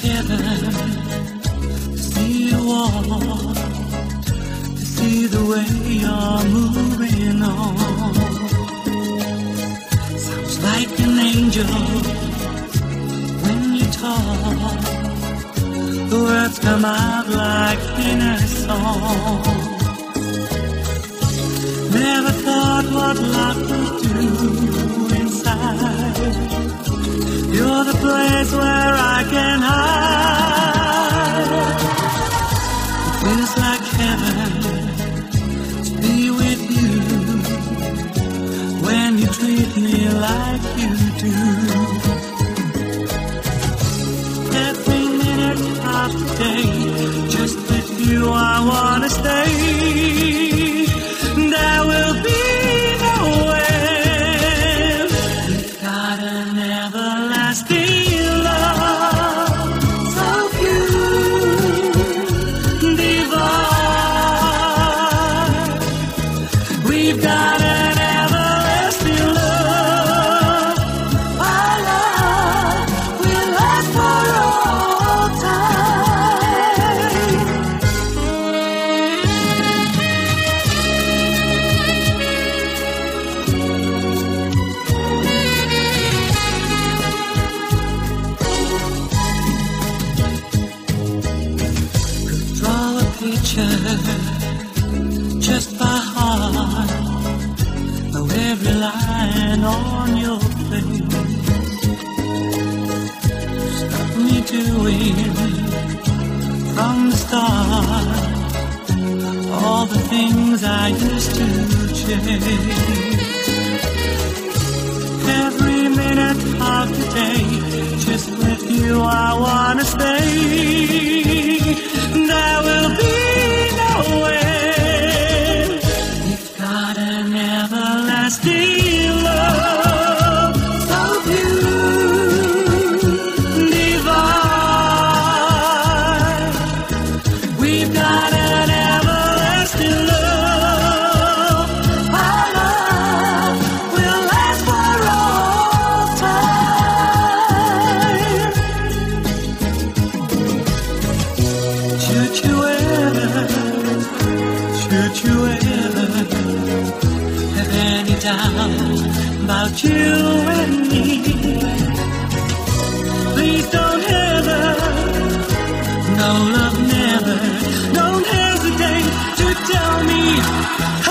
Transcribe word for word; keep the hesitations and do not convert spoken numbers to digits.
heaven to see you walk, to see the way you're moving on. Sounds like an angel when you talk. The words come out like in a song. Never thought what love could do inside. You're the place where I can hide. It feels like heaven to be with you when you treat me like you do. Every minute of the day, just with you I wanna stay. There will be no end. We've got an everlasting love, so pure, divine. We've got an everlasting love. Our love will last for all time. Draw a picture just by heart, know every line on your face. Stop me doing from the start all the things I used to chase. Every minute of the day, just with you I wanna stay. There will be no end. We've got an everlasting love, so pure, divine. We've got an everlasting love. Our love will last for all time. Should you ever, should you ever have any doubt about you and me, please don't ever, no love never, don't hesitate to tell me.